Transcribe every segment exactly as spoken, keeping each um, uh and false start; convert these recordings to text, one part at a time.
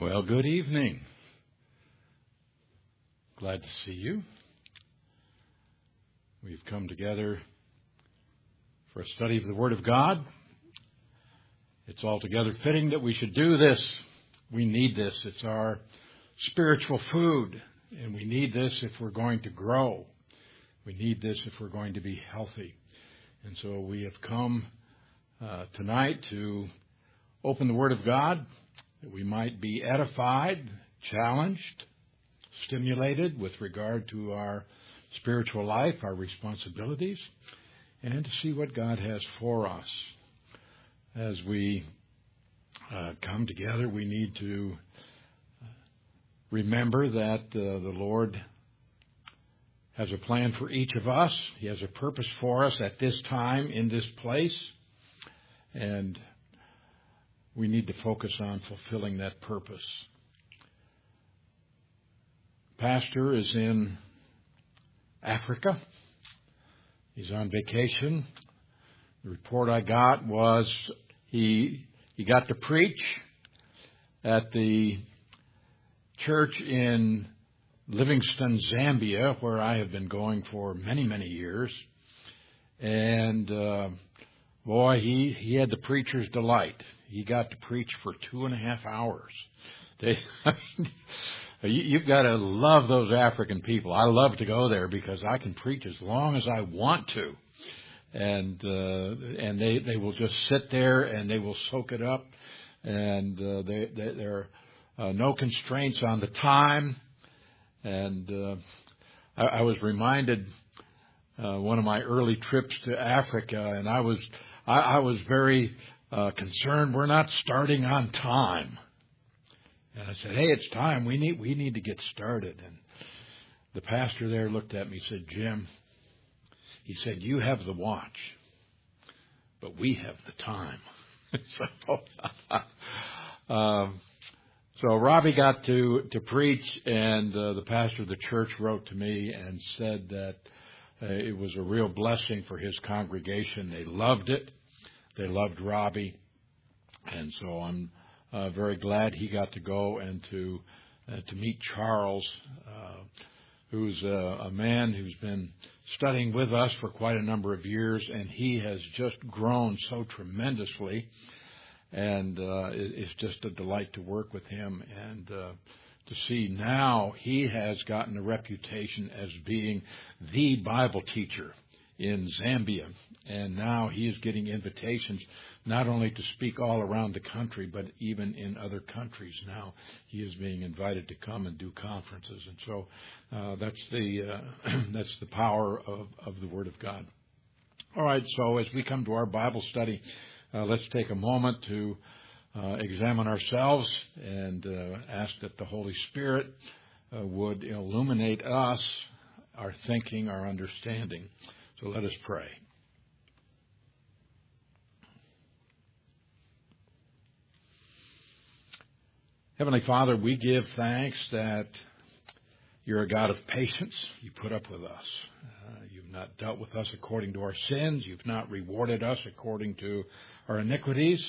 Well, good evening. Glad to see you. We've come together for a study of the Word of God. It's altogether fitting that we should do this. We need this. It's our spiritual food, and we need this if we're going to grow. We need this if we're going to be healthy. And so we have come uh, tonight to open the Word of God, that we might be edified, challenged, stimulated with regard to our spiritual life, our responsibilities, and to see what God has for us. As we uh, come together, we need to remember that uh, the Lord has a plan for each of us. He has a purpose for us at this time, in this place, and we need to focus on fulfilling that purpose. Pastor is in Africa. He's on vacation. The report I got was he he got to preach at the church in Livingstone, Zambia, where I have been going for many, many years. And uh, boy, he, he had the preacher's delight. He got to preach for two and a half hours. They, I mean, you, you've got to love those African people. I love to go there because I can preach as long as I want to, and uh, and they they will just sit there and they will soak it up, and uh, they, they there are uh, no constraints on the time. And uh, I, I was reminded uh, one of my early trips to Africa, and I was I, I was very Uh, concerned we're not starting on time. And I said, hey, it's time. We need we need to get started. And the pastor there looked at me and said, Jim, he said, you have the watch, but we have the time. so, um, so Robbie got to, to preach, and uh, the pastor of the church wrote to me and said that uh, it was a real blessing for his congregation. They loved it. They loved Robbie, and so I'm uh, very glad he got to go and to uh, to meet Charles, uh, who's a, a man who's been studying with us for quite a number of years, and he has just grown so tremendously, and uh, it, it's just a delight to work with him and uh, to see now he has gotten a reputation as being the Bible teacher in Zambia, and now he is getting invitations not only to speak all around the country, but even in other countries. Now he is being invited to come and do conferences, and so uh, that's the uh, that's the power of, of the Word of God. All right, so as we come to our Bible study, uh, let's take a moment to uh, examine ourselves and uh, ask that the Holy Spirit uh, would illuminate us, our thinking, our understanding. So let us pray. Heavenly Father, we give thanks that you're a God of patience. You put up with us. Uh, you've not dealt with us according to our sins. You've not rewarded us according to our iniquities.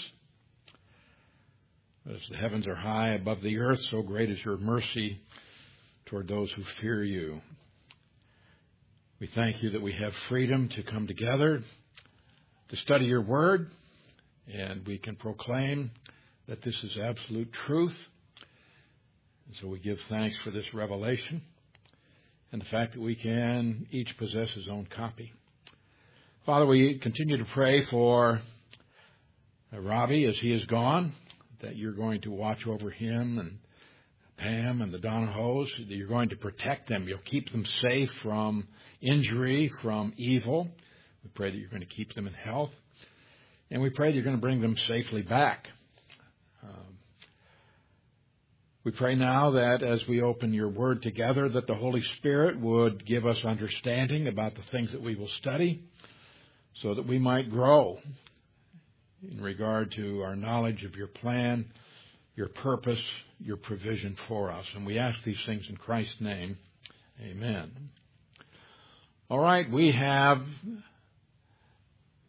As the heavens are high above the earth, so great is your mercy toward those who fear you. We thank you that we have freedom to come together to study your word, and we can proclaim that this is absolute truth. And so we give thanks for this revelation and the fact that we can each possess his own copy. Father, we continue to pray for Robbie as he is gone, that you're going to watch over him and Pam and the Donahos, that you're going to protect them. You'll keep them safe from injury, from evil. We pray that you're going to keep them in health. And we pray that you're going to bring them safely back. Um, we pray now that as we open your word together, that the Holy Spirit would give us understanding about the things that we will study so that we might grow in regard to our knowledge of your plan, your purpose, your provision for us. And we ask these things in Christ's name. Amen. All right, we have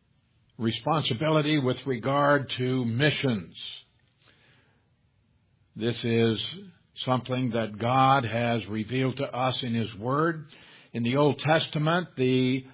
responsibility with regard to missions. This is something that God has revealed to us in His Word. In the Old Testament, the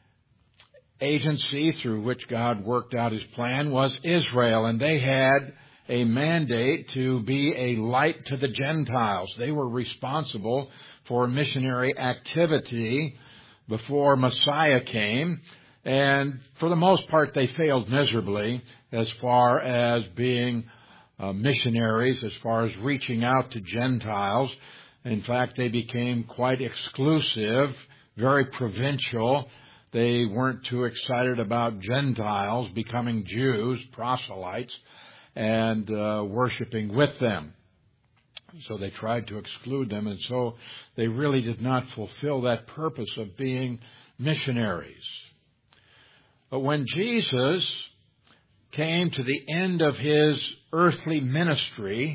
agency through which God worked out His plan was Israel, and they had a mandate to be a light to the Gentiles. They were responsible for missionary activity before Messiah came, and for the most part they failed miserably as far as being uh, missionaries, as far as reaching out to Gentiles. In fact, they became quite exclusive, very provincial. They weren't too excited about Gentiles becoming Jews, proselytes, and uh, worshiping with them. So they tried to exclude them, and so they really did not fulfill that purpose of being missionaries. But when Jesus came to the end of His earthly ministry,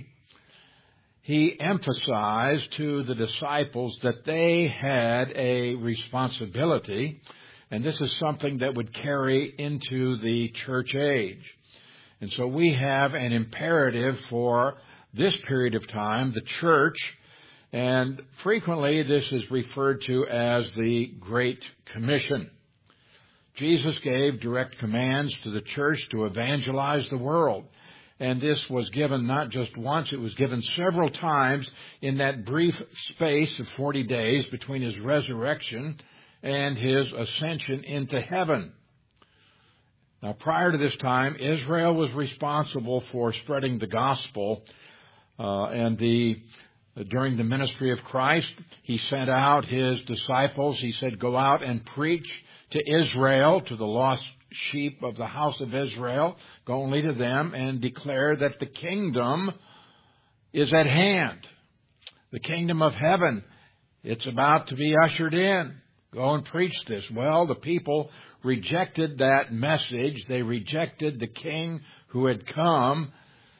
He emphasized to the disciples that they had a responsibility, and this is something that would carry into the church age. And so we have an imperative for this period of time, the church, and frequently this is referred to as the Great Commission. Jesus gave direct commands to the church to evangelize the world. And this was given not just once, it was given several times in that brief space of forty days between His resurrection and His ascension into heaven. Now, prior to this time, Israel was responsible for spreading the gospel, uh, and the during the ministry of Christ, He sent out His disciples. He said, "Go out and preach to Israel, to the lost sheep of the house of Israel. Go only to them and declare that the kingdom is at hand. The kingdom of heaven, it's about to be ushered in. Go and preach this." Well, the people rejected that message. They rejected the king who had come.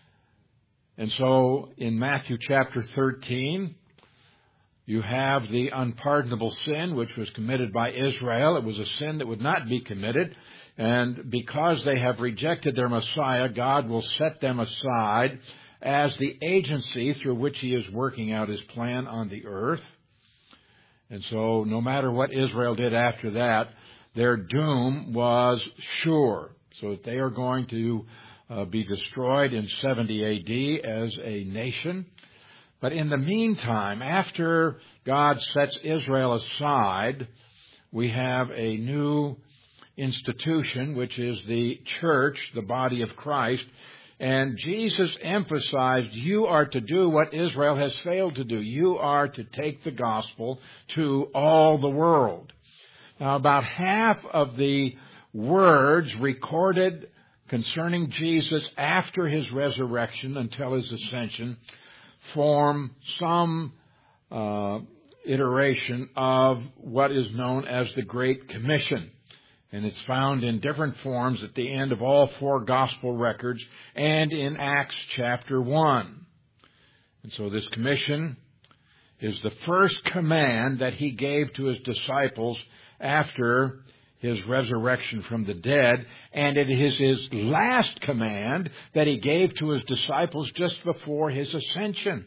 And so in Matthew chapter thirteen, you have the unpardonable sin which was committed by Israel. It was a sin that would not be committed. And because they have rejected their Messiah, God will set them aside as the agency through which He is working out His plan on the earth. And so no matter what Israel did after that, their doom was sure. So that they are going to uh, be destroyed in seventy A D as a nation. But in the meantime, after God sets Israel aside, we have a new institution, which is the church, the body of Christ. And Jesus emphasized, you are to do what Israel has failed to do. You are to take the gospel to all the world. Now, about half of the words recorded concerning Jesus after His resurrection until His ascension form some uh, iteration of what is known as the Great Commission. And it's found in different forms at the end of all four gospel records and in Acts chapter one. And so this commission is the first command that He gave to His disciples after His resurrection from the dead, and it is His last command that He gave to His disciples just before His ascension.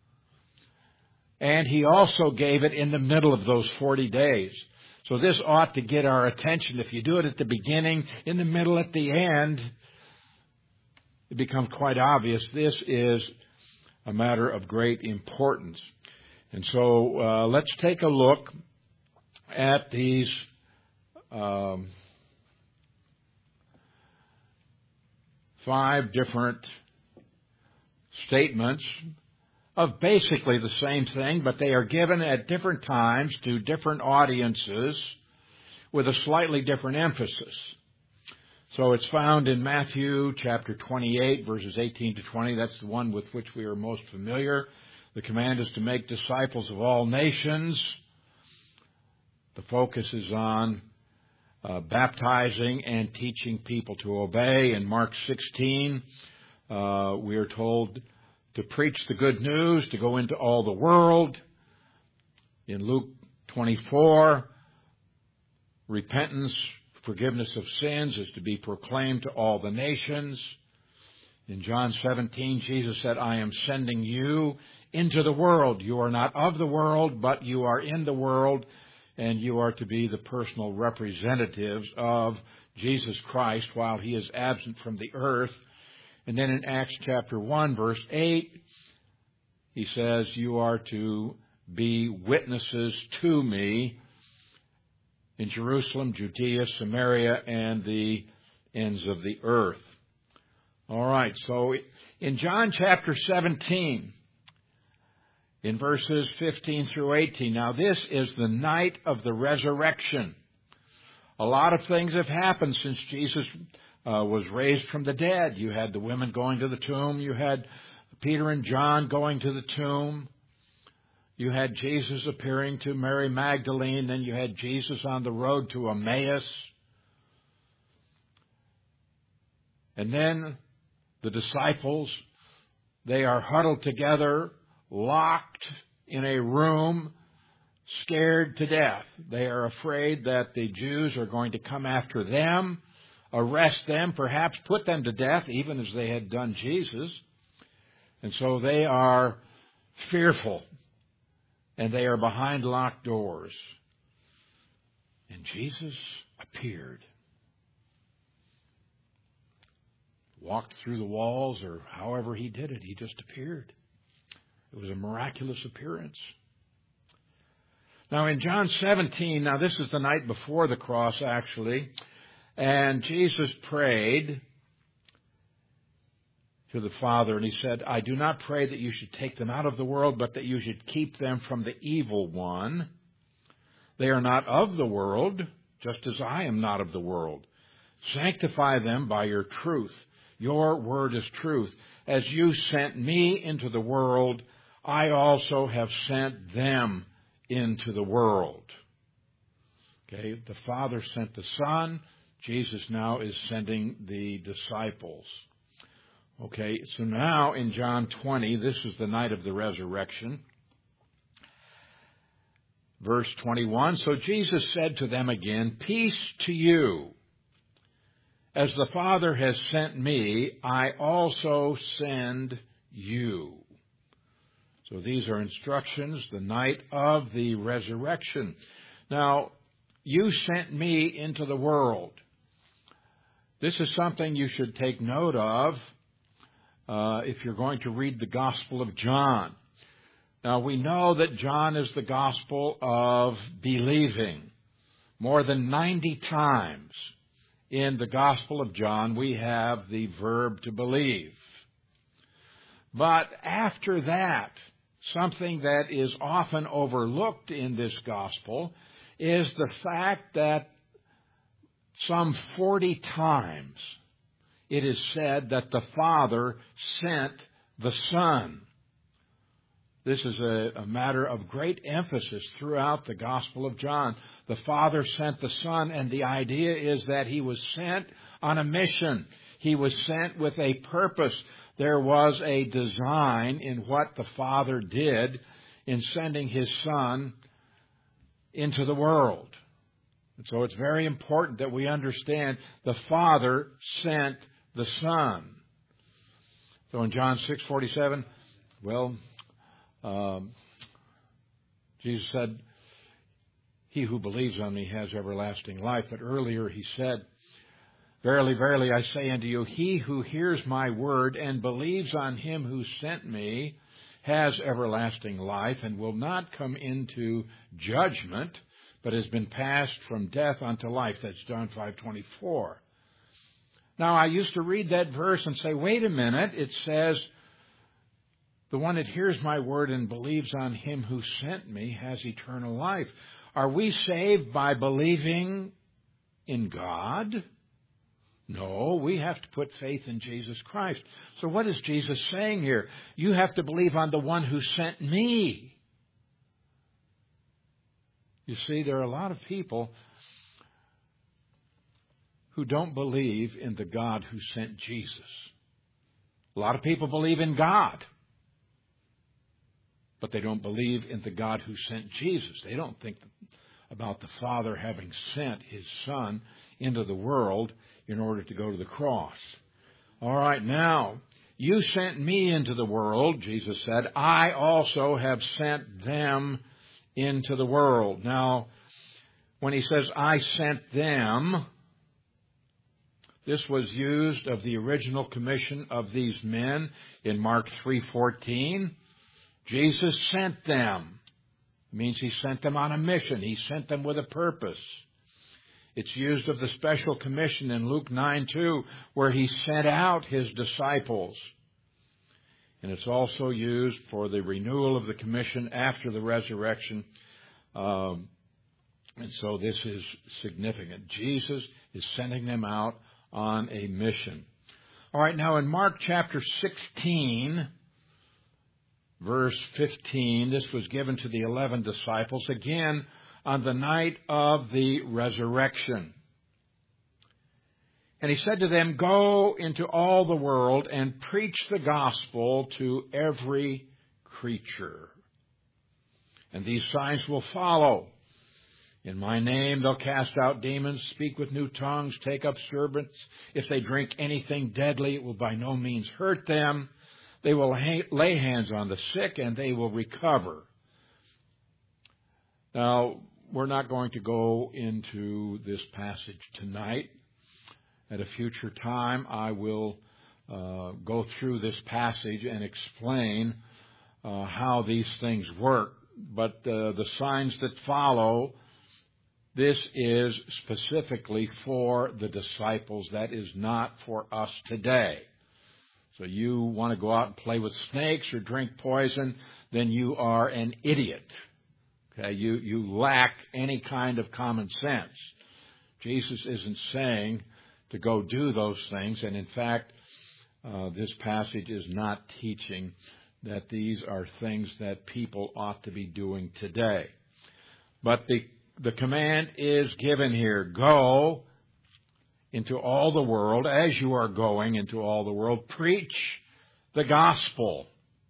And He also gave it in the middle of those forty days. So this ought to get our attention. If you do it at the beginning, in the middle, at the end, it becomes quite obvious this is a matter of great importance. And so uh, let's take a look at these um, five different statements of basically the same thing, but they are given at different times to different audiences with a slightly different emphasis. So it's found in Matthew chapter twenty-eight, verses eighteen to twenty. That's the one with which we are most familiar. The command is to make disciples of all nations. The focus is on uh, baptizing and teaching people to obey. In Mark sixteen, uh, we are told to preach the good news, to go into all the world. In Luke twenty-four, repentance, forgiveness of sins is to be proclaimed to all the nations. In John seventeen, Jesus said, I am sending you into the world. You are not of the world, but you are in the world, and you are to be the personal representatives of Jesus Christ while he is absent from the earth. And then in Acts chapter one, verse eight, he says, you are to be witnesses to me in Jerusalem, Judea, Samaria, and the ends of the earth. All right, so in John chapter seventeen, in verses fifteen through eighteen, now this is the night of the resurrection. A lot of things have happened since Jesus uh, was raised from the dead. You had the women going to the tomb. You had Peter and John going to the tomb. You had Jesus appearing to Mary Magdalene. Then you had Jesus on the road to Emmaus. And then the disciples, they are huddled together, locked in a room, scared to death. They are afraid that the Jews are going to come after them, arrest them, perhaps put them to death, even as they had done Jesus. And so they are fearful, and they are behind locked doors. And Jesus appeared. Walked through the walls, or however he did it, he just appeared. It was a miraculous appearance. Now in John seventeen, now this is the night before the cross actually, and Jesus prayed to the Father, and he said, I do not pray that you should take them out of the world, but that you should keep them from the evil one. They are not of the world, just as I am not of the world. Sanctify them by your truth. Your word is truth. As you sent me into the world, I also have sent them into the world. Okay, the Father sent the Son. Jesus now is sending the disciples. Okay, so now in John twenty, this is the night of the resurrection. Verse twenty-one, so Jesus said to them again, peace to you. As the Father has sent me, I also send you. So these are instructions, the night of the resurrection. Now, you sent me into the world. This is something you should take note of uh, if you're going to read the Gospel of John. Now, we know that John is the Gospel of believing. More than ninety times in the Gospel of John, we have the verb to believe. But after that, something that is often overlooked in this Gospel is the fact that some forty times it is said that the Father sent the Son. This is a, a matter of great emphasis throughout the Gospel of John. The Father sent the Son, and the idea is that he was sent on a mission. He was sent with a purpose. There was a design in what the Father did in sending his Son into the world. And so it's very important that we understand the Father sent the Son. So in John six forty-seven, well, um, Jesus said, he who believes on me has everlasting life. But earlier he said, verily, verily, I say unto you, he who hears my word and believes on him who sent me has everlasting life and will not come into judgment, but has been passed from death unto life. That's John five twenty-four. Now, I used to read that verse and say, wait a minute, it says, the one that hears my word and believes on him who sent me has eternal life. Are we saved by believing in God? No, we have to put faith in Jesus Christ. So what is Jesus saying here? You have to believe on the one who sent me. You see, there are a lot of people who don't believe in the God who sent Jesus. A lot of people believe in God, but they don't believe in the God who sent Jesus. They don't think about the Father having sent his Son into the world in order to go to the cross. All right, now, You sent me into the world, Jesus said. I also have sent them into the world. Now, when he says, I sent them, this was used of the original commission of these men in Mark three fourteen. Jesus sent them. It means he sent them on a mission. He sent them with a purpose. It's used of the special commission in Luke nine two, where he sent out his disciples. And it's also used for the renewal of the commission after the resurrection. Um, and so this is significant. Jesus is sending them out on a mission. All right, now in Mark chapter sixteen, verse fifteen, this was given to the eleven disciples, again, on the night of the resurrection. And he said to them, go into all the world and preach the gospel to every creature. And these signs will follow. In my name they'll cast out demons, speak with new tongues, take up serpents. If they drink anything deadly, it will by no means hurt them. They will lay hands on the sick and they will recover. Now, we're not going to go into this passage tonight. At a future time, I will uh, go through this passage and explain uh, how these things work. But uh, the signs that follow, this is specifically for the disciples. That is not for us today. So you want to go out and play with snakes or drink poison, then you are an idiot. Okay, you, you lack any kind of common sense. Jesus isn't saying to go do those things, and in fact, uh, this passage is not teaching that these are things that people ought to be doing today. But the, the command is given here, go into all the world, as you are going into all the world, preach the gospel,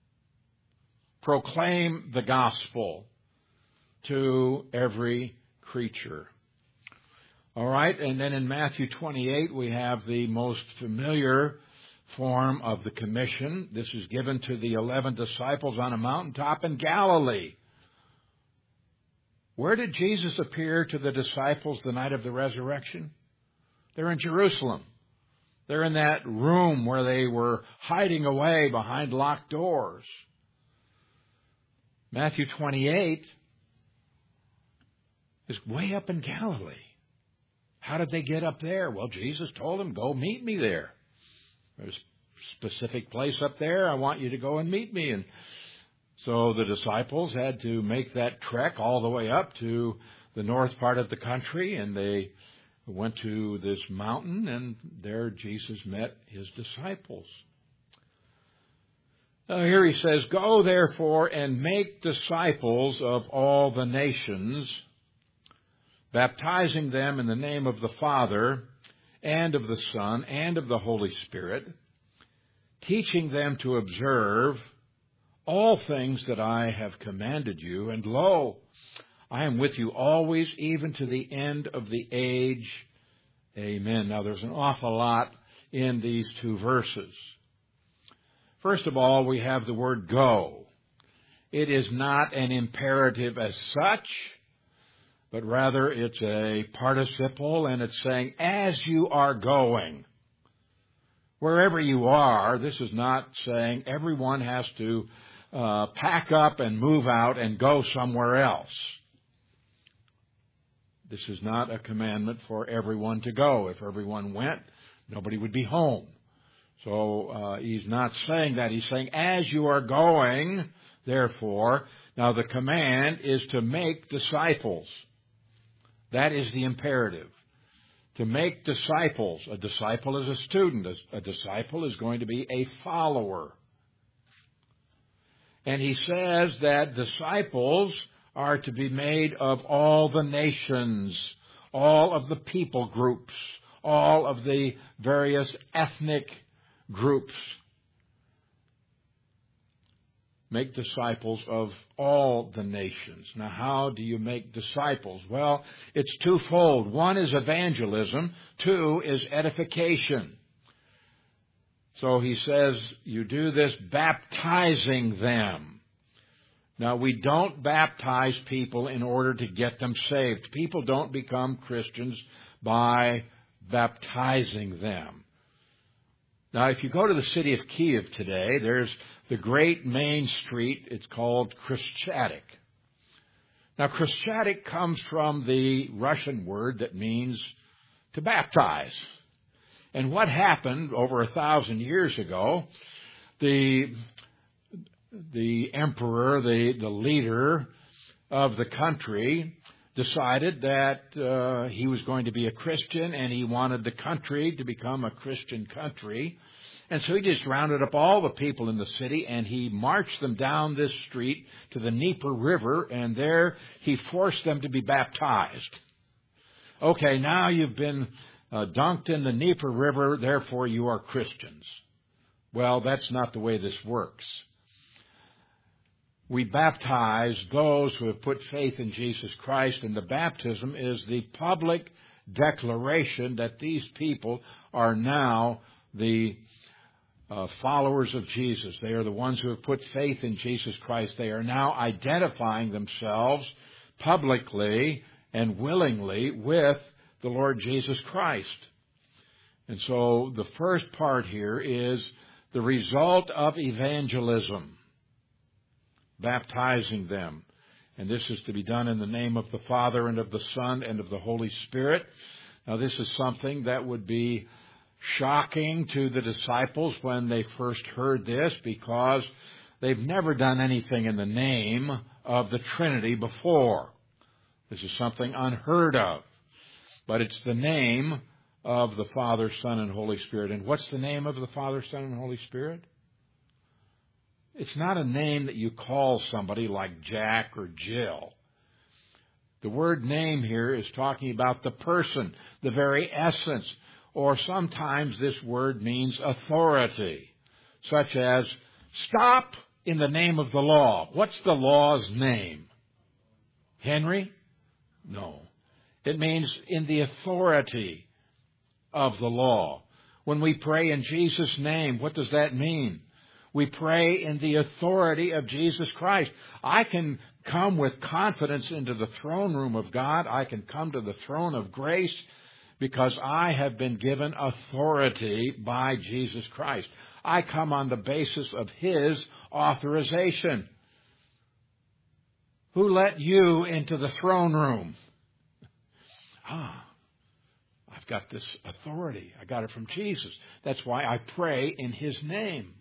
proclaim the gospel to every creature. All right, and then in Matthew twenty-eight, we have the most familiar form of the commission. This is given to the eleven disciples on a mountaintop in Galilee. Where did Jesus appear to the disciples the night of the resurrection? They're in Jerusalem. They're in that room where they were hiding away behind locked doors. Matthew twenty-eight is way up in Galilee. How did they get up there? Well, Jesus told them, go meet me there. There's a specific place up there. I want you to go and meet me. And so the disciples had to make that trek all the way up to the north part of the country, and they went to this mountain, and there Jesus met his disciples. Now here he says, go therefore and make disciples of all the nations, baptizing them in the name of the Father and of the Son and of the Holy Spirit, teaching them to observe all things that I have commanded you. And lo, I am with you always, even to the end of the age. Amen. Now, there's an awful lot in these two verses. First of all, we have the word go. It is not an imperative as such, but rather it's a participle, and it's saying, as you are going. Wherever you are, this is not saying everyone has to uh, pack up and move out and go somewhere else. This is not a commandment for everyone to go. If everyone went, nobody would be home. So uh, he's not saying that. He's saying, as you are going, therefore, now the command is to make disciples. That is the imperative. To make disciples. A disciple is a student. A disciple is going to be a follower. And he says that disciples are to be made of all the nations, all of the people groups, all of the various ethnic groups. Make disciples of all the nations. Now, how do you make disciples? Well, it's twofold. One is evangelism. Two is edification. So he says, you do this baptizing them. Now, we don't baptize people in order to get them saved. People don't become Christians by baptizing them. Now, if you go to the city of Kiev today, there's the great main street. It's called Krещатик. Now, Krещatик comes from the Russian word that means to baptize. And what happened over a thousand years ago, the the emperor, the, the leader of the country, decided that uh, he was going to be a Christian and he wanted the country to become a Christian country. And so he just rounded up all the people in the city and he marched them down this street to the Dnieper River, and there he forced them to be baptized. Okay, now you've been uh, dunked in the Dnieper River, therefore you are Christians. Well, that's not the way this works. We baptize those who have put faith in Jesus Christ, and the baptism is the public declaration that these people are now the uh, followers of Jesus. They are the ones who have put faith in Jesus Christ. They are now identifying themselves publicly and willingly with the Lord Jesus Christ. And so the first part here is the result of evangelism. Baptizing them. And this is to be done in the name of the Father and of the Son and of the Holy Spirit. Now, this is something that would be shocking to the disciples when they first heard this, because they've never done anything in the name of the Trinity before. This is something unheard of. But it's the name of the Father, Son, and Holy Spirit. And what's the name of the Father, Son, and Holy Spirit? It's not a name that you call somebody like Jack or Jill. The word name here is talking about the person, the very essence, or sometimes this word means authority, such as stop in the name of the law. What's the law's name? Henry? No. It means in the authority of the law. When we pray in Jesus' name, what does that mean? We pray in the authority of Jesus Christ. I can come with confidence into the throne room of God. I can come to the throne of grace because I have been given authority by Jesus Christ. I come on the basis of His authorization. Who let you into the throne room? Ah, I've got this authority. I got it from Jesus. That's why I pray in His name.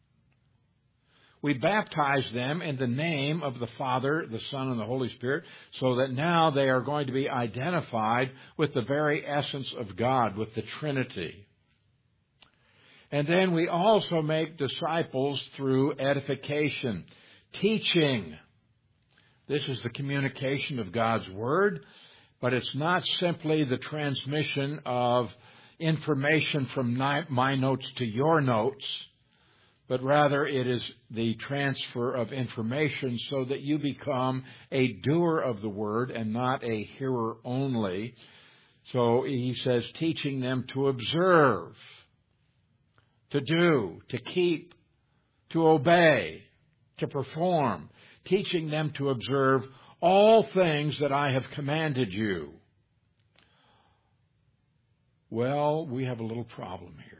We baptize them in the name of the Father, the Son, and the Holy Spirit, so that now they are going to be identified with the very essence of God, with the Trinity. And then we also make disciples through edification, teaching. This is the communication of God's Word, but it's not simply the transmission of information from my notes to your notes, but rather it is the transfer of information so that you become a doer of the Word and not a hearer only. So he says, teaching them to observe, to do, to keep, to obey, to perform, teaching them to observe all things that I have commanded you. Well, we have a little problem here.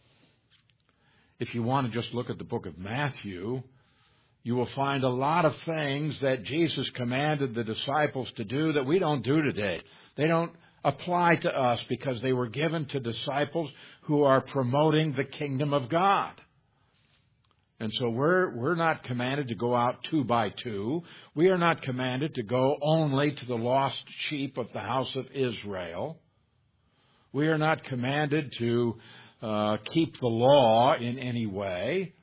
If you want to just look at the book of Matthew, you will find a lot of things that Jesus commanded the disciples to do that we don't do today. They don't apply to us because they were given to disciples who are promoting the kingdom of God. And so we're, we're not commanded to go out two by two. We are not commanded to go only to the lost sheep of the house of Israel. We are not commanded to Uh, keep the law in any way.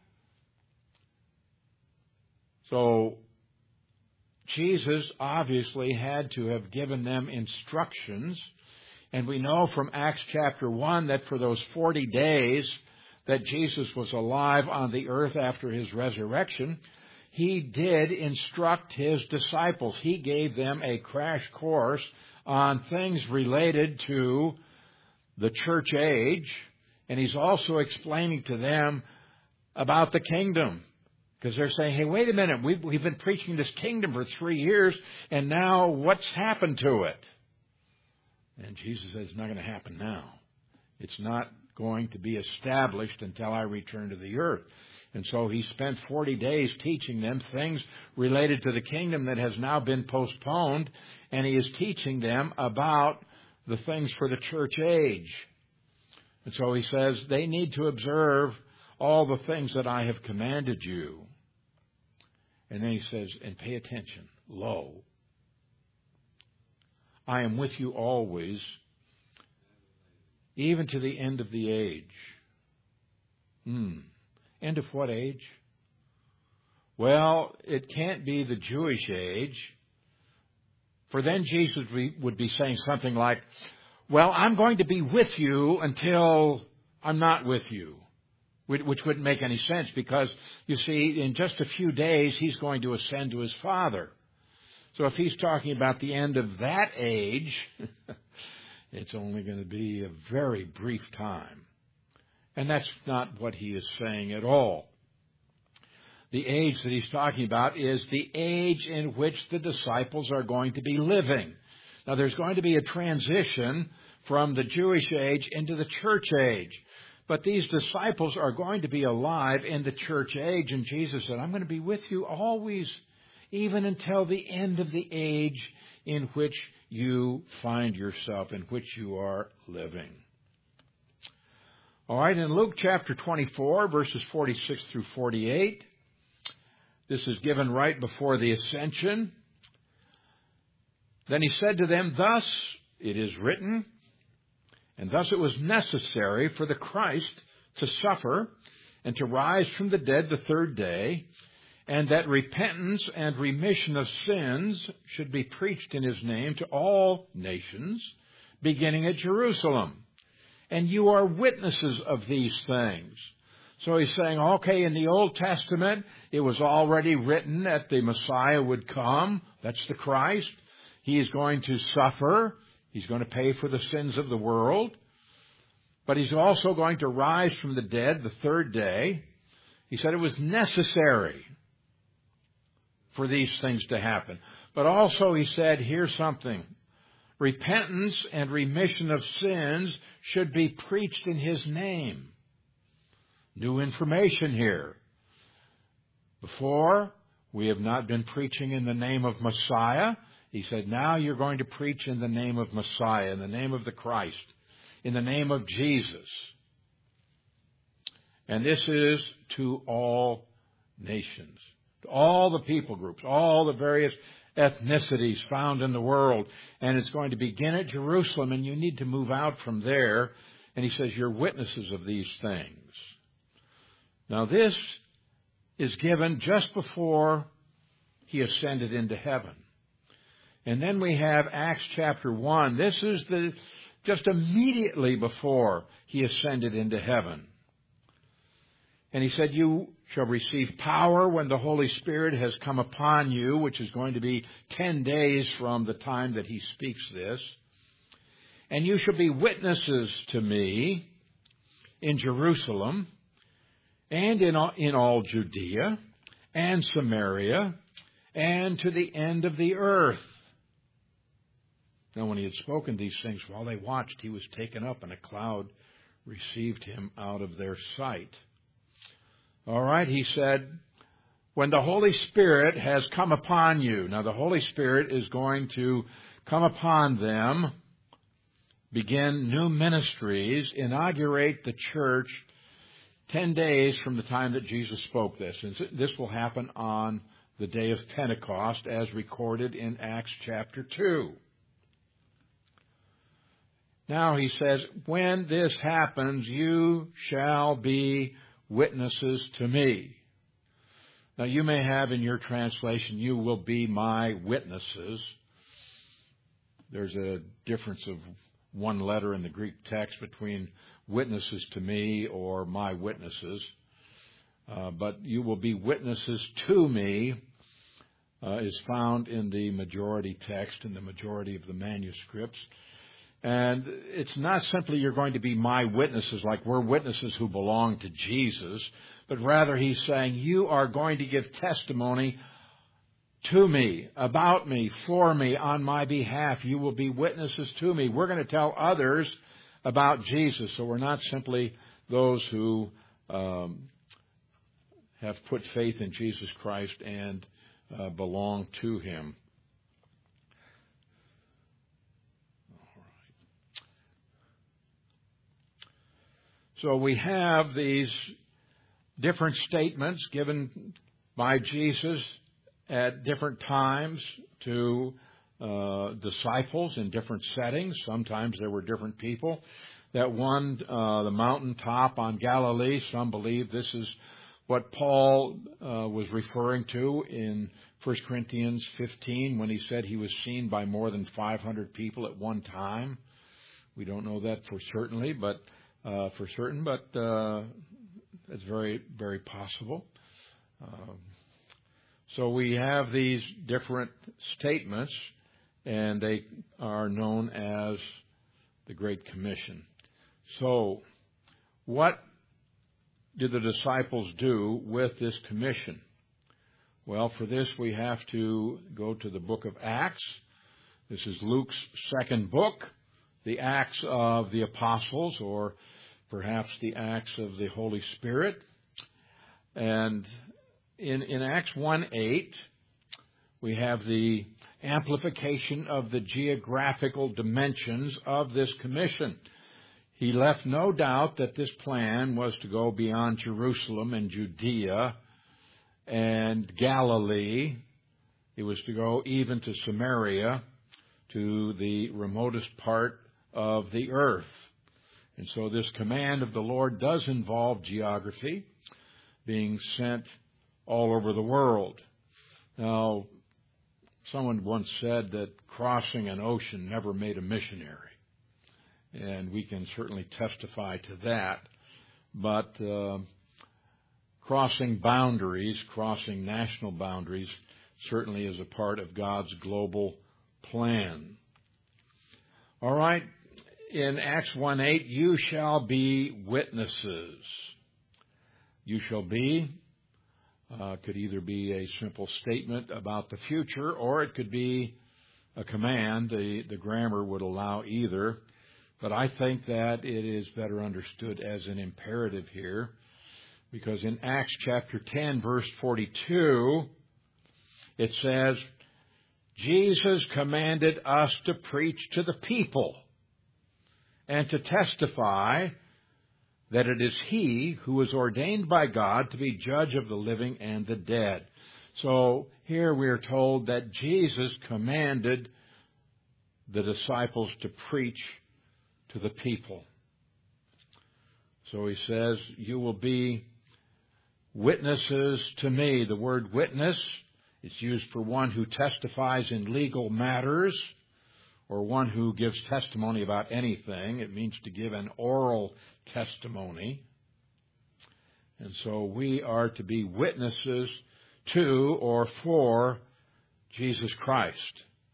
So Jesus obviously had to have given them instructions. And we know from Acts chapter one that for those forty days that Jesus was alive on the earth after His resurrection, He did instruct His disciples. He gave them a crash course on things related to the church age And he's also explaining to them about the kingdom. Because they're saying, hey, wait a minute, we've, we've been preaching this kingdom for three years, and now what's happened to it? And Jesus says, it's not going to happen now. It's not going to be established until I return to the earth. And so he spent forty days teaching them things related to the kingdom that has now been postponed, and he is teaching them about the things for the church age. And so he says, they need to observe all the things that I have commanded you. And then he says, and pay attention, lo, I am with you always, even to the end of the age. Hmm. End of what age? Well, it can't be the Jewish age. For then Jesus would be saying something like, well, I'm going to be with you until I'm not with you, which wouldn't make any sense because, you see, in just a few days, he's going to ascend to his Father. So if he's talking about the end of that age, it's only going to be a very brief time. And that's not what he is saying at all. The age that he's talking about is the age in which the disciples are going to be living. Now, there's going to be a transition from the Jewish age into the church age. But these disciples are going to be alive in the church age. And Jesus said, I'm going to be with you always, even until the end of the age in which you find yourself, in which you are living. All right, in Luke chapter twenty-four, verses forty-six through forty-eight, this is given right before the ascension. Then he said to them, thus it is written, and thus it was necessary for the Christ to suffer and to rise from the dead the third day, and that repentance and remission of sins should be preached in his name to all nations, beginning at Jerusalem. And you are witnesses of these things. So he's saying, okay, in the Old Testament, it was already written that the Messiah would come. That's the Christ. He is going to suffer. He's going to pay for the sins of the world. But he's also going to rise from the dead the third day. He said it was necessary for these things to happen. But also he said, here's something. Repentance and remission of sins should be preached in his name. New information here. Before, we have not been preaching in the name of Messiah. He said, now you're going to preach in the name of Messiah, in the name of the Christ, in the name of Jesus. And this is to all nations, to all the people groups, all the various ethnicities found in the world. And it's going to begin at Jerusalem, and you need to move out from there. And he says, you're witnesses of these things. Now, this is given just before he ascended into heaven. And then we have Acts chapter one. This is the just immediately before he ascended into heaven. And he said, you shall receive power when the Holy Spirit has come upon you, which is going to be ten days from the time that he speaks this. And you shall be witnesses to me in Jerusalem and in all, in all Judea and Samaria and to the end of the earth. Now, when he had spoken these things, while they watched, he was taken up, and a cloud received him out of their sight. All right, he said, when the Holy Spirit has come upon you. Now, the Holy Spirit is going to come upon them, begin new ministries, inaugurate the church ten days from the time that Jesus spoke this. And this will happen on the day of Pentecost, as recorded in Acts chapter two. Now he says, when this happens, you shall be witnesses to me. Now you may have in your translation, you will be my witnesses. There's a difference of one letter in the Greek text between witnesses to me or my witnesses. Uh, but you will be witnesses to me uh, is found in the majority text, in the majority of the manuscripts. And it's not simply you're going to be my witnesses, like we're witnesses who belong to Jesus, but rather he's saying you are going to give testimony to me, about me, for me, on my behalf. You will be witnesses to me. We're going to tell others about Jesus. So we're not simply those who um, have put faith in Jesus Christ and uh, belong to him. So we have these different statements given by Jesus at different times to uh, disciples in different settings. Sometimes there were different people. That one, uh, the mountaintop on Galilee, some believe this is what Paul uh, was referring to in First Corinthians fifteen when he said he was seen by more than five hundred people at one time. We don't know that for certainly, but Uh, for certain, but uh, it's very, very possible. Uh, so we have these different statements, and they are known as the Great Commission. So what did the disciples do with this commission? Well, for this we have to go to the book of Acts. This is Luke's second book, the Acts of the Apostles, or perhaps the Acts of the Holy Spirit. And in, in Acts one eight, we have the amplification of the geographical dimensions of this commission. He left no doubt that this plan was to go beyond Jerusalem and Judea and Galilee. It was to go even to Samaria, to the remotest part of the earth. And so this command of the Lord does involve geography, being sent all over the world. Now, someone once said that crossing an ocean never made a missionary. And we can certainly testify to that. But uh, crossing boundaries, crossing national boundaries, certainly is a part of God's global plan. All right. In Acts one eight, you shall be witnesses. You shall be uh, could either be a simple statement about the future, or it could be a command. The, the grammar would allow either. But I think that it is better understood as an imperative here, because in Acts chapter ten, verse forty-two, it says, Jesus commanded us to preach to the people and to testify that it is he who is ordained by God to be judge of the living and the dead. So here we are told that Jesus commanded the disciples to preach to the people. So he says, you will be witnesses to me. The word witness is used for one who testifies in legal matters, or one who gives testimony about anything. It means to give an oral testimony. And so we are to be witnesses to or for Jesus Christ.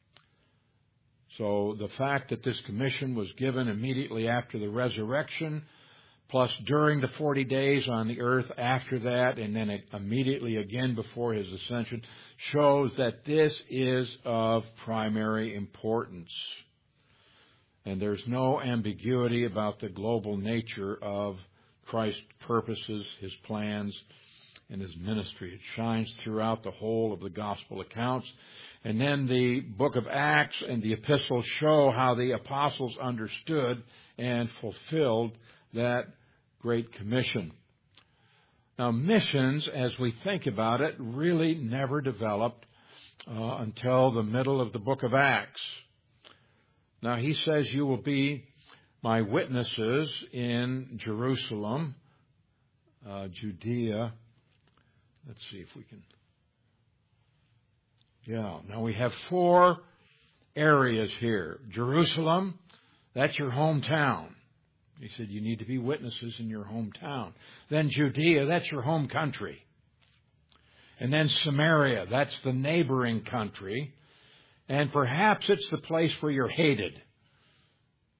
So the fact that this commission was given immediately after the resurrection, plus during the forty days on the earth after that, and then immediately again before his ascension, shows that this is of primary importance. And there's no ambiguity about the global nature of Christ's purposes, his plans, and his ministry. It shines throughout the whole of the gospel accounts. And then the book of Acts and the epistles show how the apostles understood and fulfilled that Great Commission. Now, missions, as we think about it, really never developed uh, until the middle of the book of Acts. Now, he says, you will be my witnesses in Jerusalem, uh, Judea. Let's see if we can. Yeah, now we have four areas here. Jerusalem, that's your hometown. He said you need to be witnesses in your hometown. Then Judea, that's your home country. And then Samaria, that's the neighboring country. And perhaps it's the place where you're hated.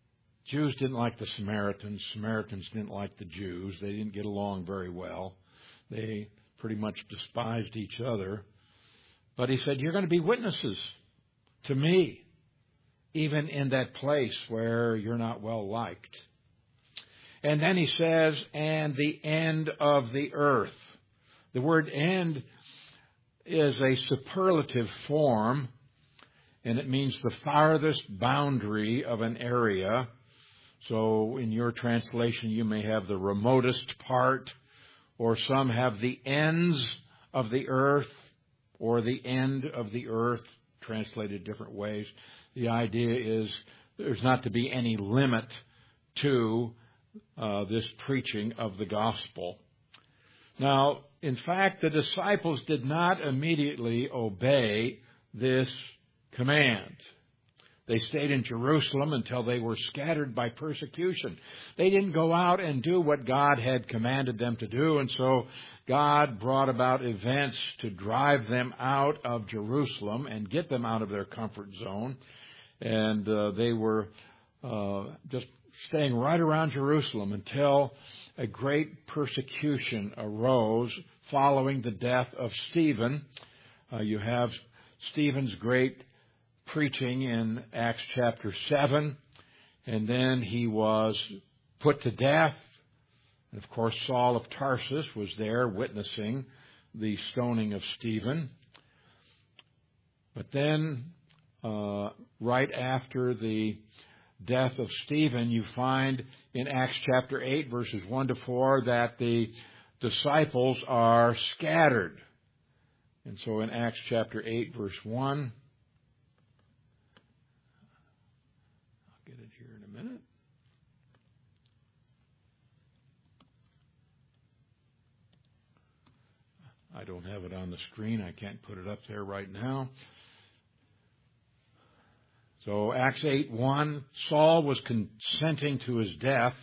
Jews didn't like the Samaritans. Samaritans didn't like the Jews. They didn't get along very well. They pretty much despised each other. But he said, you're going to be witnesses to me, even in that place where you're not well liked. And then he says, and the end of the earth. The word end is a superlative form, and it means the farthest boundary of an area. So in your translation, you may have the remotest part, or some have the ends of the earth, or the end of the earth, translated different ways. The idea is there's not to be any limit to uh, this preaching of the gospel. Now, in fact, the disciples did not immediately obey this command. They stayed in Jerusalem until they were scattered by persecution. They didn't go out and do what God had commanded them to do, and so God brought about events to drive them out of Jerusalem and get them out of their comfort zone. And uh, they were uh, just staying right around Jerusalem until a great persecution arose following the death of Stephen. Uh, you have Stephen's great preaching in Acts chapter seven, and then he was put to death. And of course, Saul of Tarsus was there witnessing the stoning of Stephen. But then, uh, right after the death of Stephen, you find in Acts chapter eight, verses one to four, that the disciples are scattered. And so in Acts chapter eight, verse one, I'll get it here in a minute. I don't have it on the screen. I can't put it up there right now. So Acts eight one, Saul was consenting to his death.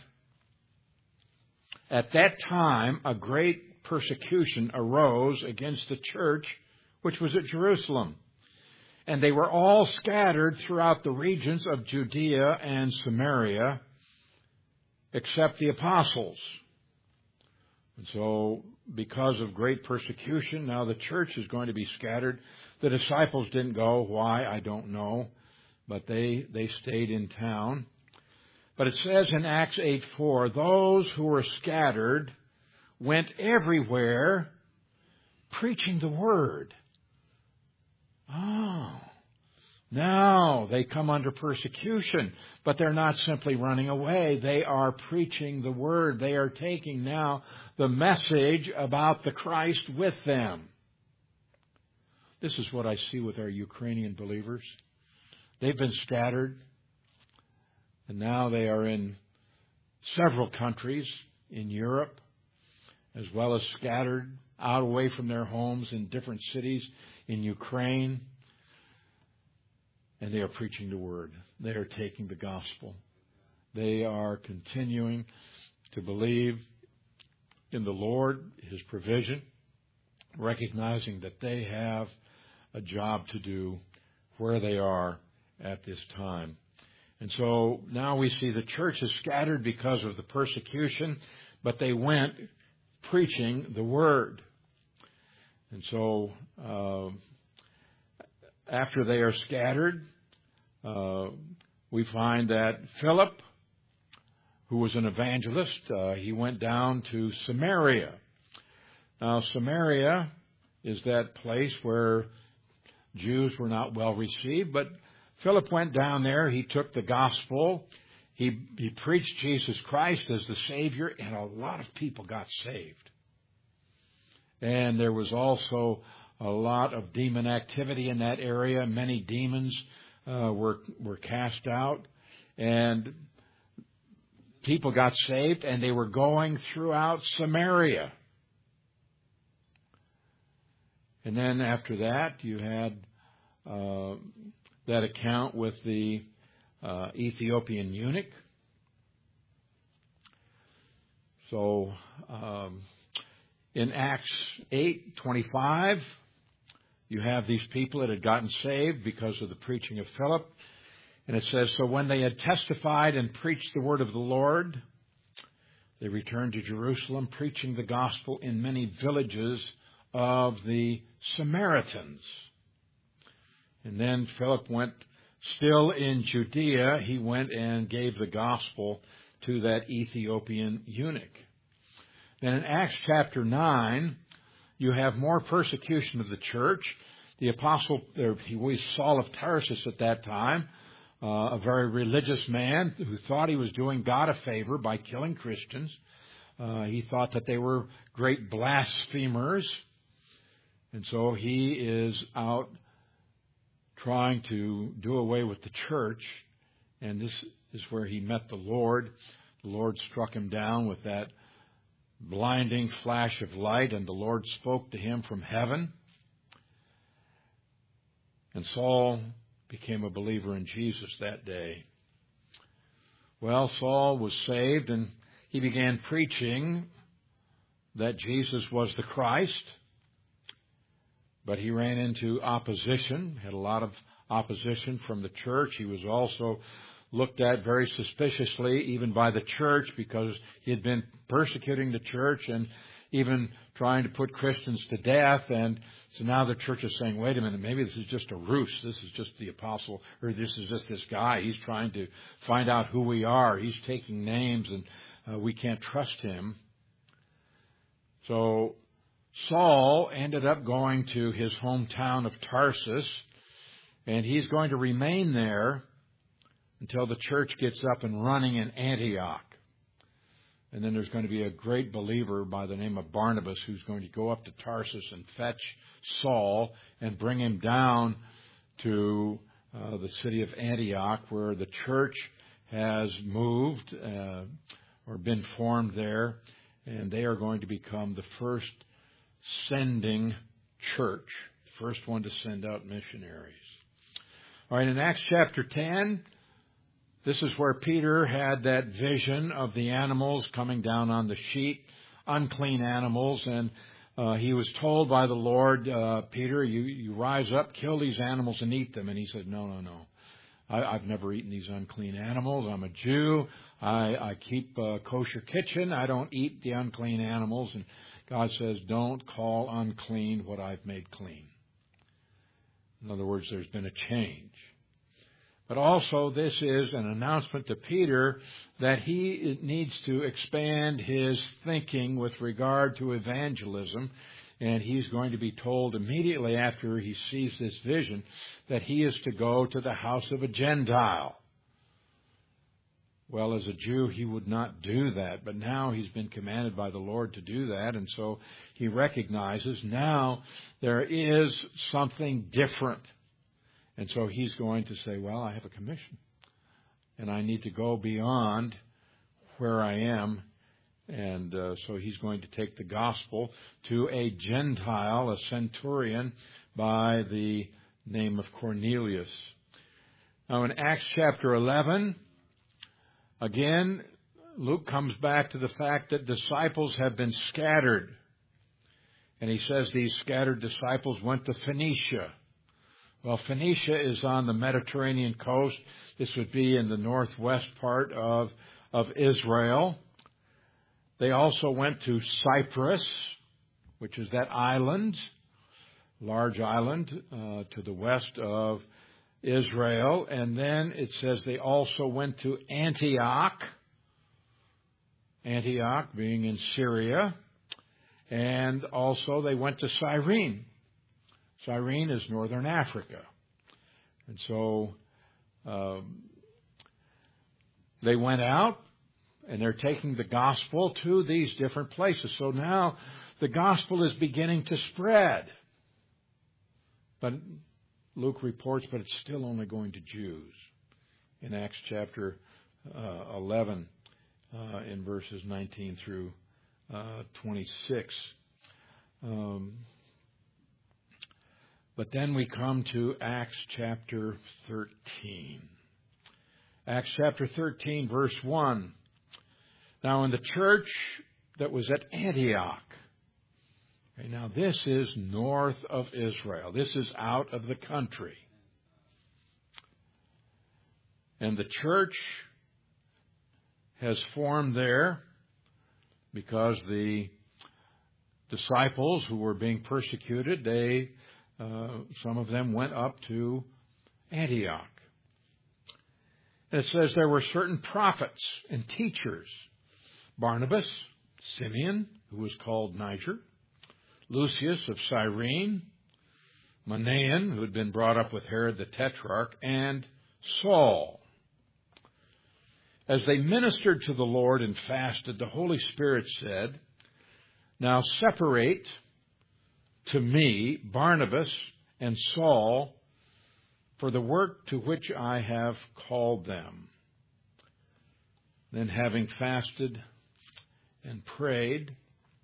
At that time, a great persecution arose against the church, which was at Jerusalem. And they were all scattered throughout the regions of Judea and Samaria, except the apostles. And so, because of great persecution, now the church is going to be scattered. The disciples didn't go. Why? I don't know. But they, they stayed in town. But it says in Acts eight four, those who were scattered went everywhere preaching the word. Oh, now they come under persecution, but they're not simply running away. They are preaching the word. They are taking now the message about the Christ with them. This is what I see with our Ukrainian believers. They've been scattered, and now they are in several countries in Europe, as well as scattered out away from their homes in different cities in Ukraine. And they are preaching the word. They are taking the gospel. They are continuing to believe in the Lord, His provision, recognizing that they have a job to do where they are at this time. And so now we see the church is scattered because of the persecution, but they went preaching the word. And so uh, after they are scattered, uh, we find that Philip, who was an evangelist, uh, he went down to Samaria. Now, Samaria is that place where Jews were not well received, but Philip went down there. He took the gospel. He, he preached Jesus Christ as the Savior, and a lot of people got saved. And there was also a lot of demon activity in that area. Many demons uh, were were cast out, and people got saved, and they were going throughout Samaria. And then after that, you had uh, that account with the uh, Ethiopian eunuch. So um, in Acts eight twenty-five, you have these people that had gotten saved because of the preaching of Philip. And it says, so when they had testified and preached the word of the Lord, they returned to Jerusalem, preaching the gospel in many villages of the Samaritans. And then Philip went, still in Judea, he went and gave the gospel to that Ethiopian eunuch. Then in Acts chapter nine, you have more persecution of the church. The apostle, he was Saul of Tarsus at that time, uh, a very religious man who thought he was doing God a favor by killing Christians. Uh, he thought that they were great blasphemers. And so he is out trying to do away with the church. And this is where he met the Lord. The Lord struck him down with that blinding flash of light, and the Lord spoke to him from heaven. And Saul became a believer in Jesus that day. Well, Saul was saved, and he began preaching that Jesus was the Christ. But he ran into opposition, had a lot of opposition from the church. He was also looked at very suspiciously, even by the church, because he had been persecuting the church and even trying to put Christians to death. And so now the church is saying, wait a minute, maybe this is just a ruse. This is just the apostle, or this is just this guy. He's trying to find out who we are. He's taking names, and uh, we can't trust him. So Saul ended up going to his hometown of Tarsus, and he's going to remain there until the church gets up and running in Antioch. And then there's going to be a great believer by the name of Barnabas who's going to go up to Tarsus and fetch Saul and bring him down to uh, the city of Antioch, where the church has moved uh, or been formed there, and they are going to become the first sending church, the first one to send out missionaries. All right, in Acts chapter ten, this is where Peter had that vision of the animals coming down on the sheet, unclean animals, and uh, he was told by the Lord, uh, Peter, you, you rise up, kill these animals and eat them. And he said, no, no, no. I, I've never eaten these unclean animals. I'm a Jew. I, I keep a kosher kitchen. I don't eat the unclean animals. And God says, don't call unclean what I've made clean. In other words, there's been a change. But also, this is an announcement to Peter that he needs to expand his thinking with regard to evangelism. And he's going to be told immediately after he sees this vision that he is to go to the house of a Gentile. Well, as a Jew, he would not do that. But now he's been commanded by the Lord to do that. And so he recognizes now there is something different. And so he's going to say, well, I have a commission, and I need to go beyond where I am. And uh, so he's going to take the gospel to a Gentile, a centurion, by the name of Cornelius. Now in Acts chapter eleven, again, Luke comes back to the fact that disciples have been scattered. And he says these scattered disciples went to Phoenicia. Well, Phoenicia is on the Mediterranean coast. This would be in the northwest part of, of Israel. They also went to Cyprus, which is that island, large island uh, to the west of Israel. And then it says they also went to Antioch, Antioch being in Syria. And also they went to Cyrene. Cyrene is northern Africa. And so um, they went out, and they're taking the gospel to these different places. So now the gospel is beginning to spread. But Luke reports, but it's still only going to Jews. In Acts chapter uh, eleven, uh, in verses nineteen through uh, twenty-six. Um, But then we come to Acts chapter thirteen. Acts chapter thirteen, verse one. Now in the church that was at Antioch. Okay, now this is north of Israel. This is out of the country. And the church has formed there because the disciples who were being persecuted, they, uh, some of them went up to Antioch. And it says there were certain prophets and teachers: Barnabas, Simeon, who was called Niger, Lucius of Cyrene, Manaen, who had been brought up with Herod the Tetrarch, and Saul. As they ministered to the Lord and fasted, the Holy Spirit said, "Now separate to me Barnabas and Saul for the work to which I have called them." Then, having fasted and prayed,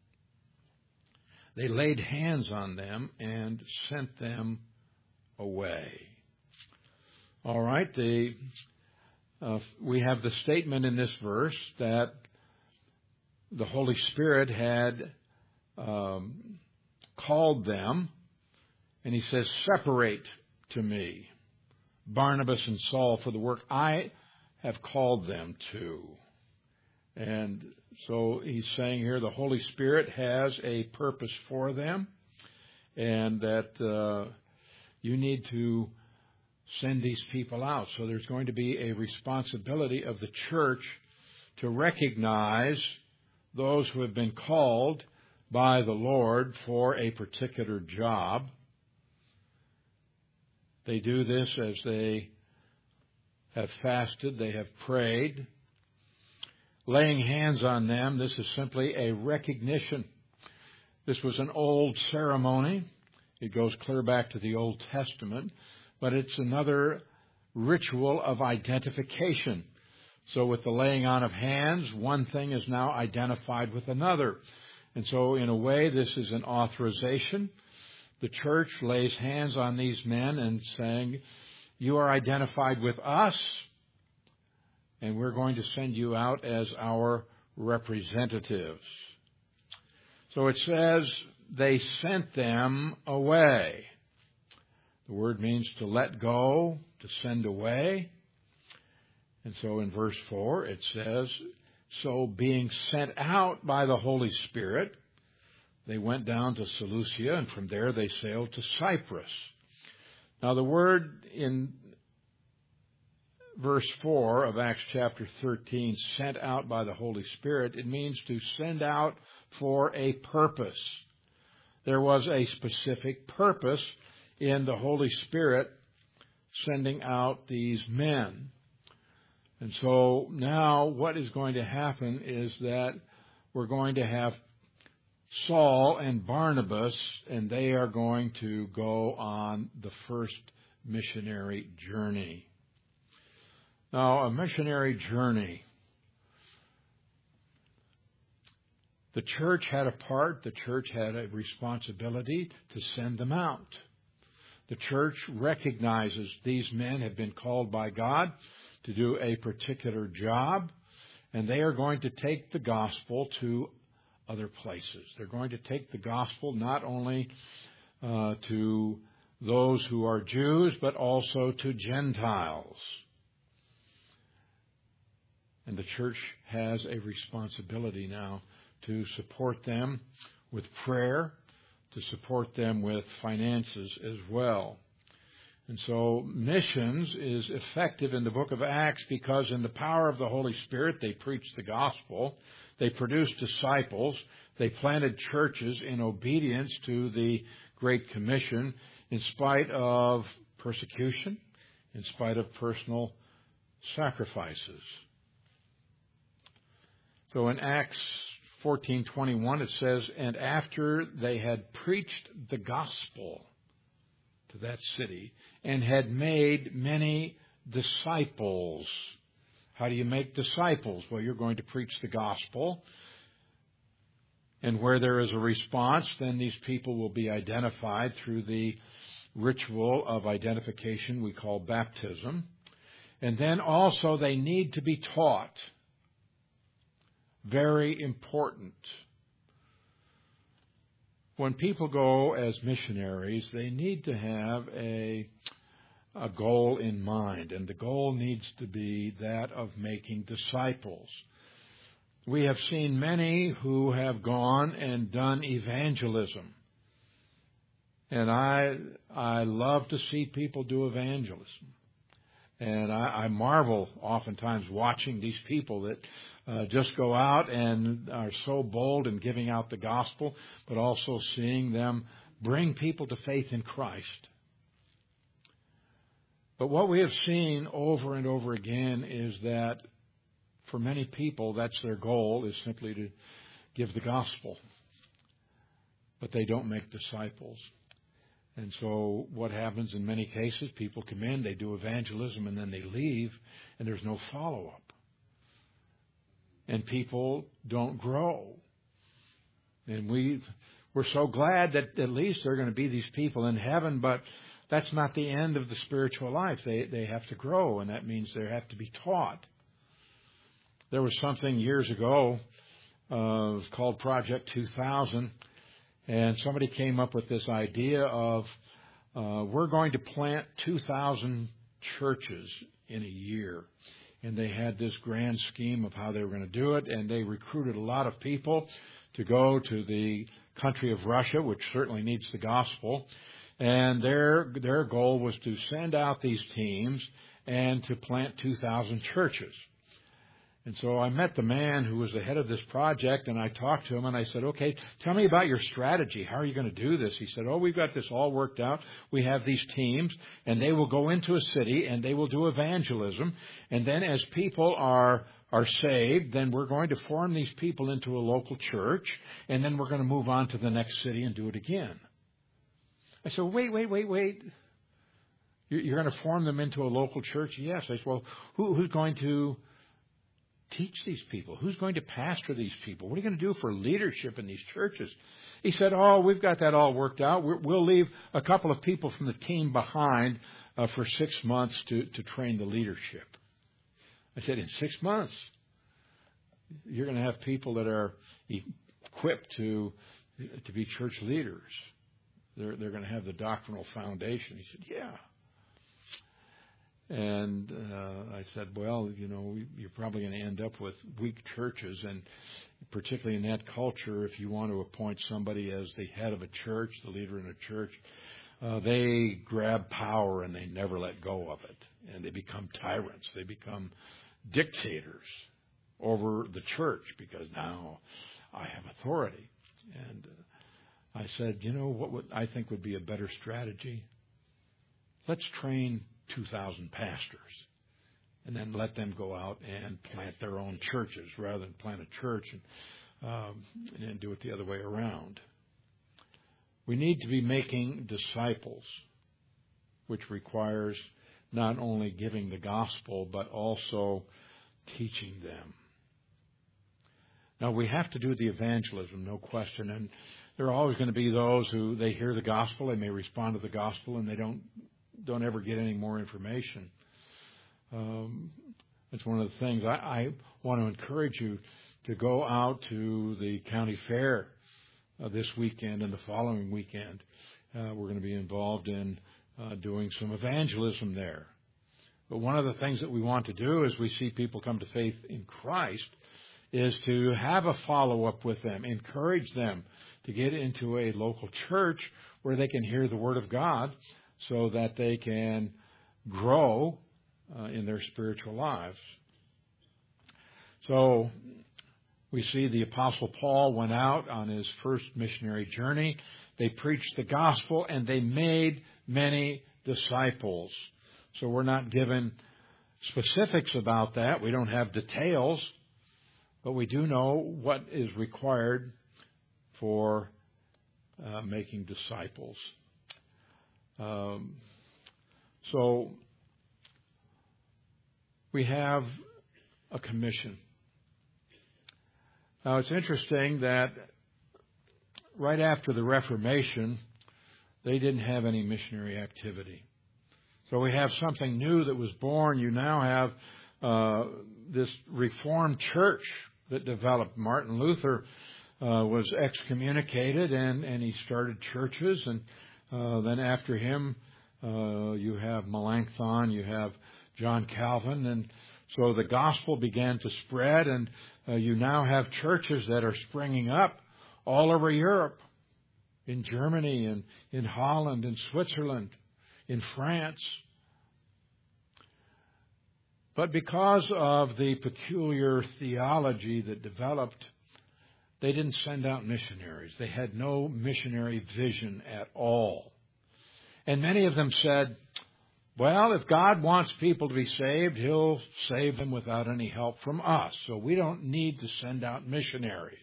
they laid hands on them and sent them away. All right, the, uh, we have the statement in this verse that the Holy Spirit had um, called them, and he says, "Separate to me Barnabas and Saul for the work I have called them to." And so he's saying here the Holy Spirit has a purpose for them, and that uh, you need to send these people out. So there's going to be a responsibility of the church to recognize those who have been called by the Lord for a particular job. They do this as they have fasted, they have prayed. Laying hands on them, this is simply a recognition. This was an old ceremony. It goes clear back to the Old Testament, but it's another ritual of identification. So with the laying on of hands, one thing is now identified with another. And so in a way, this is an authorization. The church lays hands on these men and saying, "You are identified with us, and we're going to send you out as our representatives." So it says they sent them away. The word means to let go, to send away. And so in verse four it says, "So being sent out by the Holy Spirit, they went down to Seleucia, and from there they sailed to Cyprus." Now the word in verse four of Acts chapter thirteen, "sent out by the Holy Spirit," it means to send out for a purpose. There was a specific purpose in the Holy Spirit sending out these men. And so now what is going to happen is that we're going to have Saul and Barnabas, and they are going to go on the first missionary journey. Now, a missionary journey. The church had a part, the church had a responsibility to send them out. The church recognizes these men have been called by God to do a particular job, and they are going to take the gospel to other places. They're going to take the gospel not only uh, to those who are Jews, but also to Gentiles. And the church has a responsibility now to support them with prayer, to support them with finances as well. And so missions is effective in the book of Acts because in the power of the Holy Spirit they preached the gospel, they produced disciples, they planted churches in obedience to the Great Commission in spite of persecution, in spite of personal sacrifices. So in Acts fourteen twenty-one it says, "And after they had preached the gospel to that city and had made many disciples." How do you make disciples? Well, you're going to preach the gospel. And where there is a response, then these people will be identified through the ritual of identification we call baptism. And then also they need to be taught. Very important. When people go as missionaries, they need to have a a goal in mind, and the goal needs to be that of making disciples. We have seen many who have gone and done evangelism. And I I love to see people do evangelism. And I, I marvel oftentimes watching these people that uh, just go out and are so bold in giving out the gospel, but also seeing them bring people to faith in Christ. But what we have seen over and over again is that for many people, that's their goal, is simply to give the gospel. But they don't make disciples. And so what happens in many cases, people come in, they do evangelism, and then they leave, and there's no follow-up. And people don't grow. And we, we're so glad that at least there are going to be these people in heaven, but that's not the end of the spiritual life. They, they have to grow, and that means they have to be taught. There was something years ago, uh, it was called Project two thousand, and somebody came up with this idea of uh, we're going to plant two thousand churches in a year. And they had this grand scheme of how they were going to do it, and they recruited a lot of people to go to the country of Russia, which certainly needs the gospel. And their their goal was to send out these teams and to plant two thousand churches. And so I met the man who was the head of this project, and I talked to him, and I said, okay, tell me about your strategy. How are you going to do this? He said, oh, we've got this all worked out. We have these teams, and they will go into a city, and they will do evangelism. And then as people are are saved, then we're going to form these people into a local church, and then we're going to move on to the next city and do it again. I said, wait, wait, wait, wait. You're going to form them into a local church? Yes. I said, well, who, who's going to teach these people? Who's going to pastor these people? What are you going to do for leadership in these churches? He said, oh, we've got that all worked out. We're, we'll leave a couple of people from the team behind uh, for six months to, to train the leadership. I said, in six months, you're going to have people that are equipped to to be church leaders. They're, they're going to have the doctrinal foundation. He said, yeah. And uh, I said, well, you know, you're probably going to end up with weak churches, and particularly in that culture, if you want to appoint somebody as the head of a church, the leader in a church, uh, they grab power and they never let go of it, and they become tyrants. They become dictators over the church because now I have authority. And uh, I said, you know, what would I think would be a better strategy? Let's train two thousand pastors, and then let them go out and plant their own churches rather than plant a church and, um, and do it the other way around. We need to be making disciples, which requires not only giving the gospel, but also teaching them. Now, we have to do the evangelism, no question, and there are always going to be those who they hear the gospel, they may respond to the gospel, and they don't don't ever get any more information. Um, it's one of the things I, I want to encourage you to go out to the county fair uh, this weekend and the following weekend. Uh, we're going to be involved in uh, doing some evangelism there. But one of the things that we want to do as we see people come to faith in Christ is to have a follow-up with them, encourage them to get into a local church where they can hear the Word of God, so that they can grow uh, in their spiritual lives. So we see the Apostle Paul went out on his first missionary journey. They preached the gospel, and they made many disciples. So we're not given specifics about that. We don't have details, but we do know what is required for uh, making disciples. Um, so we have a commission. Now, it's interesting that right after the Reformation, they didn't have any missionary activity. So we have something new that was born. You now have uh, this Reformed church that developed. Martin Luther uh, was excommunicated, and, and he started churches, and Uh, then after him, Uh, you have Melanchthon, you have John Calvin, and so the gospel began to spread, and uh, you now have churches that are springing up all over Europe, in Germany, and in Holland, in Switzerland, in France. But because of the peculiar theology that developed, they didn't send out missionaries. They had no missionary vision at all. And many of them said, well, if God wants people to be saved, He'll save them without any help from us. So we don't need to send out missionaries.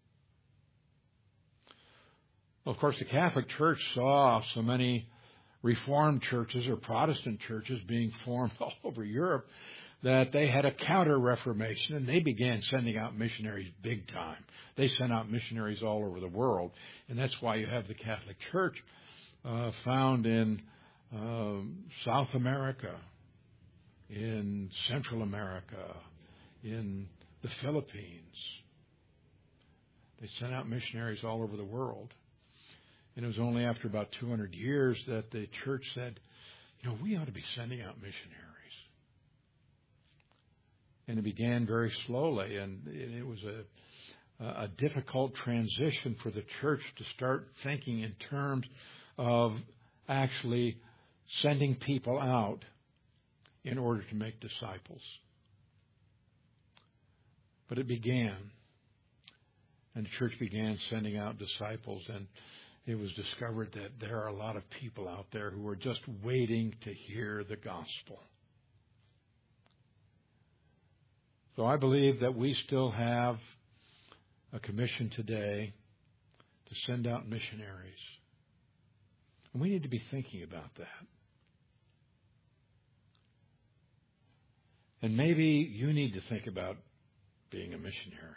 Well, of course, the Catholic Church saw so many Reformed churches or Protestant churches being formed all over Europe that they had a counter-reformation, and they began sending out missionaries big time. They sent out missionaries all over the world, and that's why you have the Catholic Church uh, found in uh, South America, in Central America, in the Philippines. They sent out missionaries all over the world. And it was only after about two hundred years that the church said, you know, we ought to be sending out missionaries. And it began very slowly, and it was a, a difficult transition for the church to start thinking in terms of actually sending people out in order to make disciples. But it began, and the church began sending out disciples, and it was discovered that there are a lot of people out there who are just waiting to hear the gospel. So I believe that we still have a commission today to send out missionaries. And we need to be thinking about that. And maybe you need to think about being a missionary.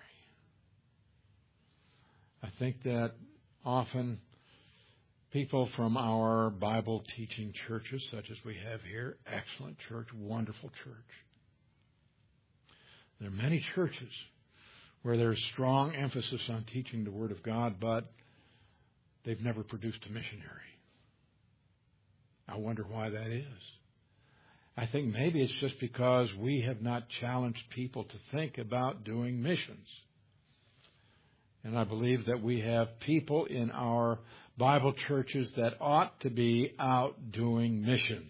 I think that often people from our Bible teaching churches, such as we have here, excellent church, wonderful church. There are many churches where there's strong emphasis on teaching the Word of God, but they've never produced a missionary. I wonder why that is. I think maybe it's just because we have not challenged people to think about doing missions. And I believe that we have people in our Bible churches that ought to be out doing missions.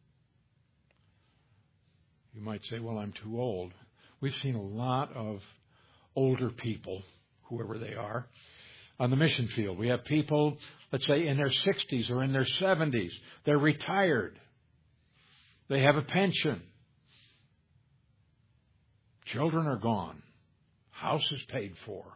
You might say, well, I'm too old. We've seen a lot of older people, whoever they are, on the mission field. We have people, let's say, in their sixties or in their seventies. They're retired. They have a pension. Children are gone. House is paid for.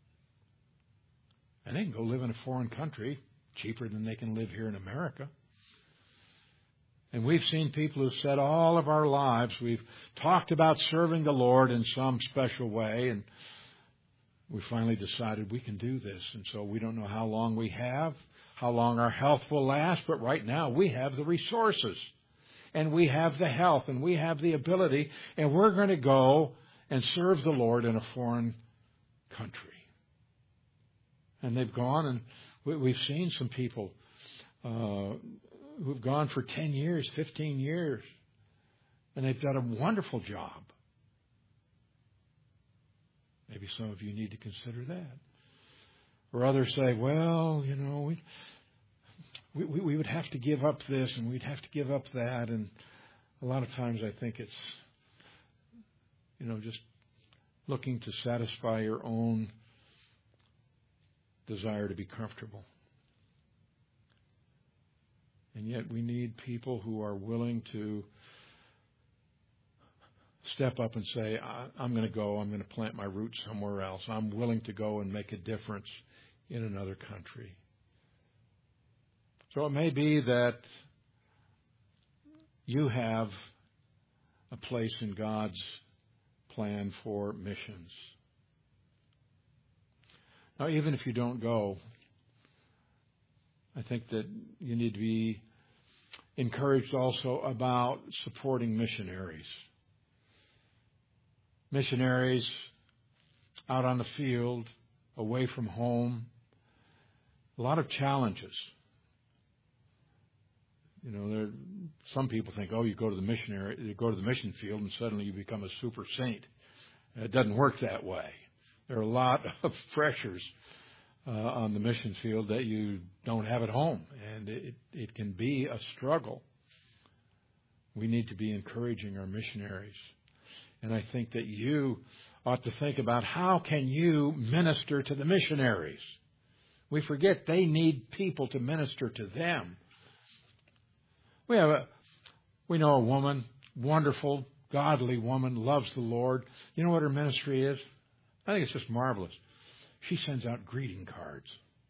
And they can go live in a foreign country cheaper than they can live here in America. And we've seen people who've said all of our lives, we've talked about serving the Lord in some special way, and we finally decided we can do this. And so we don't know how long we have, how long our health will last, but right now we have the resources, and we have the health, and we have the ability, and we're going to go and serve the Lord in a foreign country. And they've gone, and we've seen some people uh, who've gone for ten years, fifteen years, and they've done a wonderful job. Maybe some of you need to consider that. Or others say, well, you know, we, we, we would have to give up this and we'd have to give up that. And a lot of times I think it's, you know, just looking to satisfy your own desire to be comfortable. And yet we need people who are willing to step up and say, I'm going to go, I'm going to plant my roots somewhere else. I'm willing to go and make a difference in another country. So it may be that you have a place in God's plan for missions. Now, even if you don't go, I think that you need to be encouraged also about supporting missionaries. Missionaries out on the field, away from home, a lot of challenges. You know, there, some people think, oh, you go to the missionary, you go to the mission field, and suddenly you become a super saint. It doesn't work that way. There are a lot of pressures uh, on the mission field that you don't have at home, and it, it can be a struggle. We need to be encouraging our missionaries. And I think that you ought to think about how can you minister to the missionaries. We forget they need people to minister to them. We have a, we know a woman, wonderful, godly woman, loves the Lord. You know what her ministry is? I think it's just marvelous. She sends out greeting cards.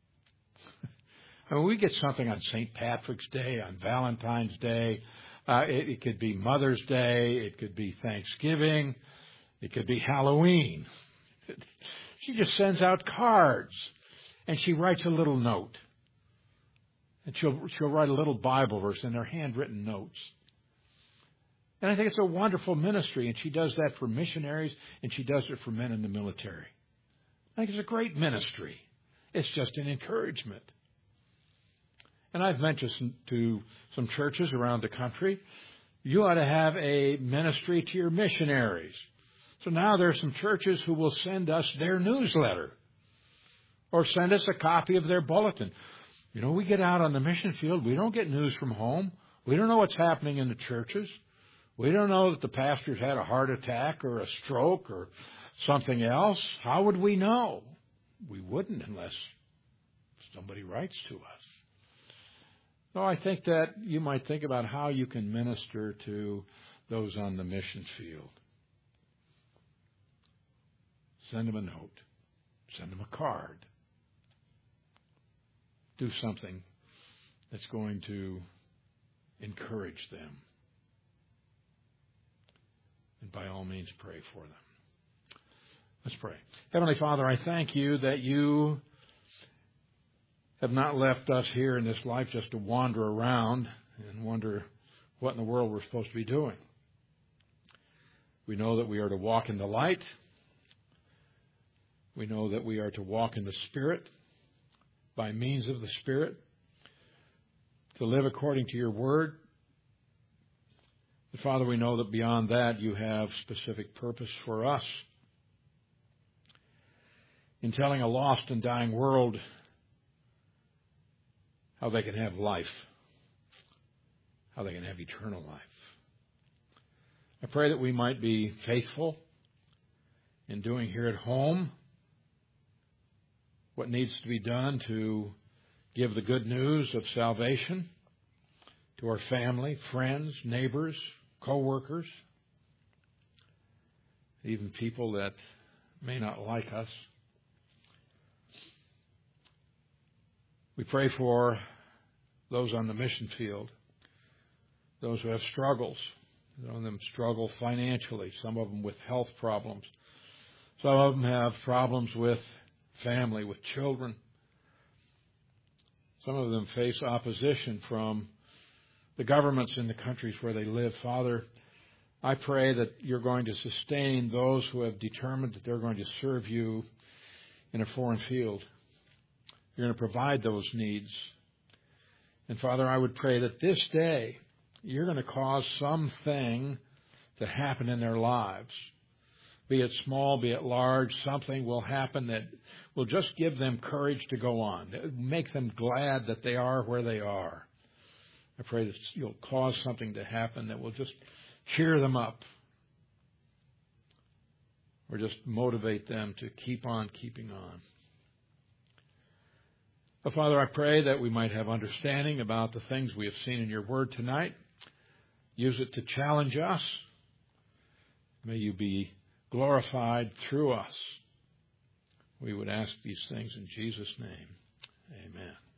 I mean, we get something on Saint Patrick's Day, on Valentine's Day. Uh, it, it could be Mother's Day. It could be Thanksgiving. It could be Halloween. She just sends out cards, and she writes a little note. And she'll, she'll write a little Bible verse in her handwritten notes. And I think it's a wonderful ministry, and she does that for missionaries, and she does it for men in the military. I think it's a great ministry. It's just an encouragement. And I've mentioned to some churches around the country, you ought to have a ministry to your missionaries. So now there are some churches who will send us their newsletter or send us a copy of their bulletin. You know, we get out on the mission field. We don't get news from home. We don't know what's happening in the churches. We don't know that the pastor's had a heart attack or a stroke or something else. How would we know? We wouldn't unless somebody writes to us. So I think that you might think about how you can minister to those on the mission field. Send them a note. Send them a card. Do something that's going to encourage them. And by all means, pray for them. Let's pray. Heavenly Father, I thank you that you have not left us here in this life just to wander around and wonder what in the world we're supposed to be doing. We know that we are to walk in the light. We know that we are to walk in the Spirit, by means of the Spirit, to live according to your word. But Father, we know that beyond that you have specific purpose for us in telling a lost and dying world how they can have life, how they can have eternal life. I pray that we might be faithful in doing here at home what needs to be done to give the good news of salvation to our family, friends, neighbors, co-workers, even people that may not like us. We pray for those on the mission field, those who have struggles. Some of them struggle financially, some of them with health problems. Some of them have problems with family, with children. Some of them face opposition from the governments in the countries where they live. Father, I pray that you're going to sustain those who have determined that they're going to serve you in a foreign field. You're going to provide those needs. And Father, I would pray that this day you're going to cause something to happen in their lives. Be it small, be it large, something will happen that will just give them courage to go on, make them glad that they are where they are. I pray that you'll cause something to happen that will just cheer them up or just motivate them to keep on keeping on. But Father, I pray that we might have understanding about the things we have seen in your word tonight. Use it to challenge us. May you be glorified through us. We would ask these things in Jesus' name. Amen.